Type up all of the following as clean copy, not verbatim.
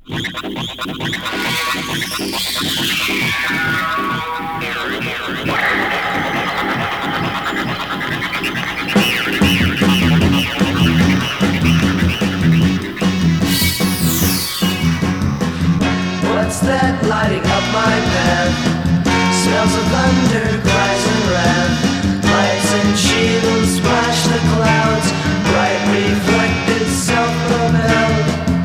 What's that lighting up my path? Smells of thunder, cries and wrath. Lights and shields splash the clouds, bright reflected self-propelled.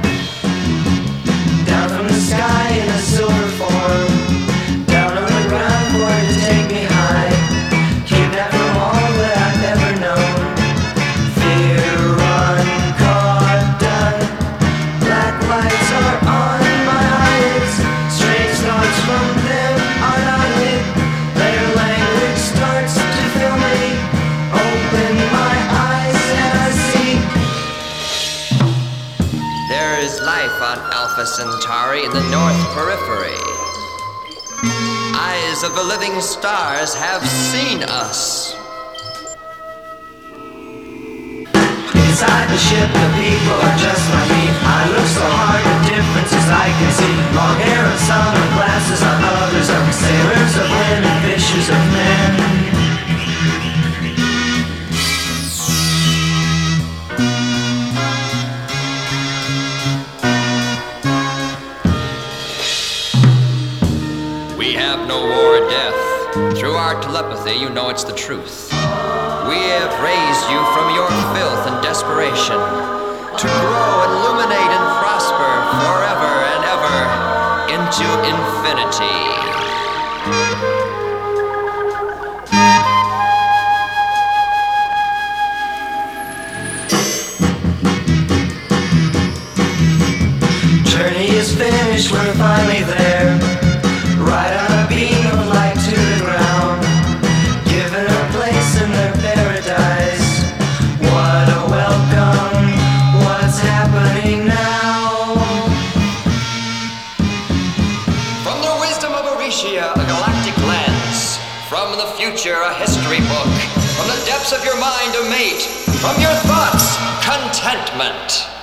Down from the sky in a silver form, down on the ground for it to take me high. Kidnapped from all that I've ever known. Fear, run, caught, done. Black lights are on my eyes. Strange thoughts from them are not lit. Their language starts to fill me. Open my eyes and I see. There is life on Alpha Centauri in the North Periphery. Eyes of the living stars have seen us. Inside the ship, the people are just like me. I look so hard at differences I can see. Long hair and sunglasses on others are sailors of women, fishers of men. We have no war or death. Through our telepathy, you know it's the truth. We have raised you from your filth and desperation to grow, illuminate, and prosper forever and ever into infinity. Journey is finished, we're finally there. Right on a beam of light to the ground, given a place in their paradise. What a welcome, what's happening now? From the wisdom of Aricia, a galactic lens. From the future, a history book. From the depths of your mind, a mate. From your thoughts, contentment.